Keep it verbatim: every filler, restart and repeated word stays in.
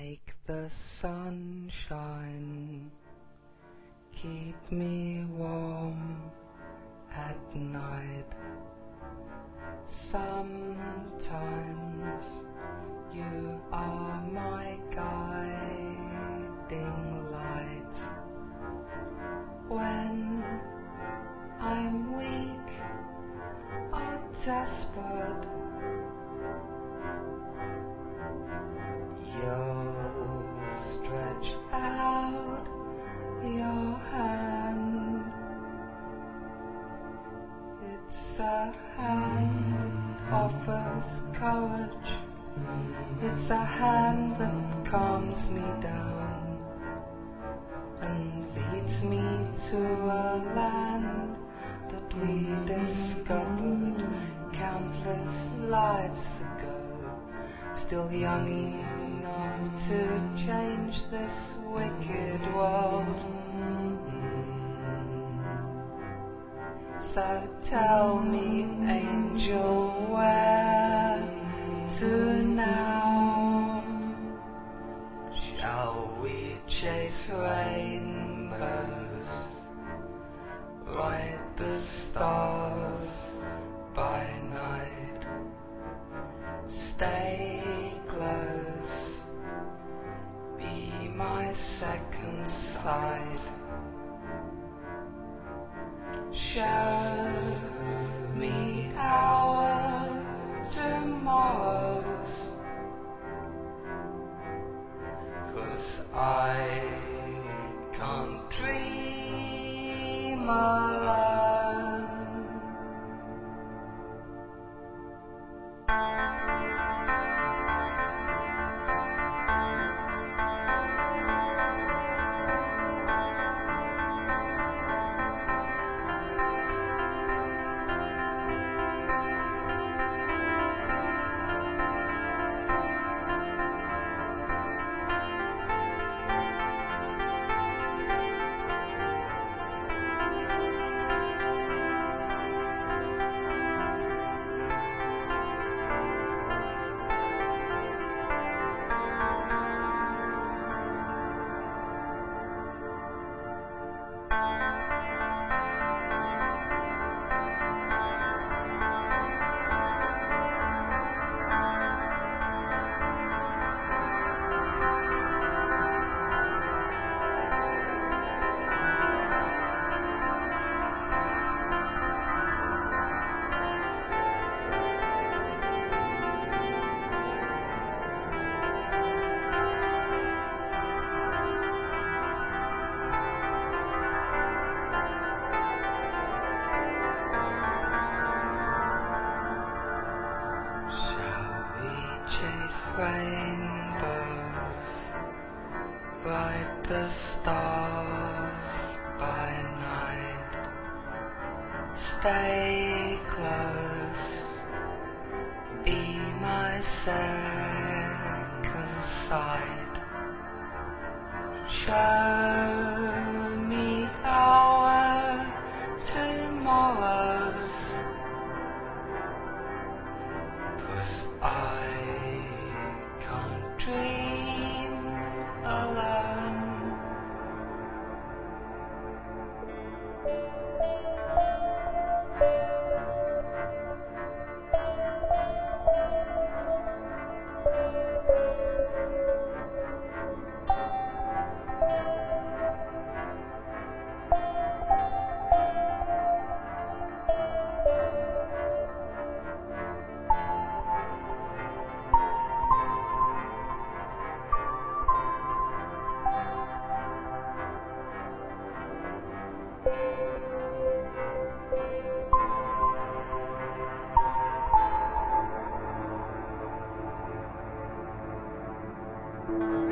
Make the sunshine keep me warm at night. Sometimes you are my guiding light. When I'm weak or desperate, you'll stretch out your hand. It's a hand that offers courage. It's a hand that calms me down and leads me to a land that we discovered countless lives ago. Still young enough to change this wicked world. So tell me, angel, where to now? Shall we chase rainbows, ride the stars by night, stay close, be my second sight? Show me our tomorrows, 'cause I can't dream alone. Chase rainbows, ride the stars by night, stay close, be my second sight. Show me our tomorrows, 'cause I can't dream alone. Thank you.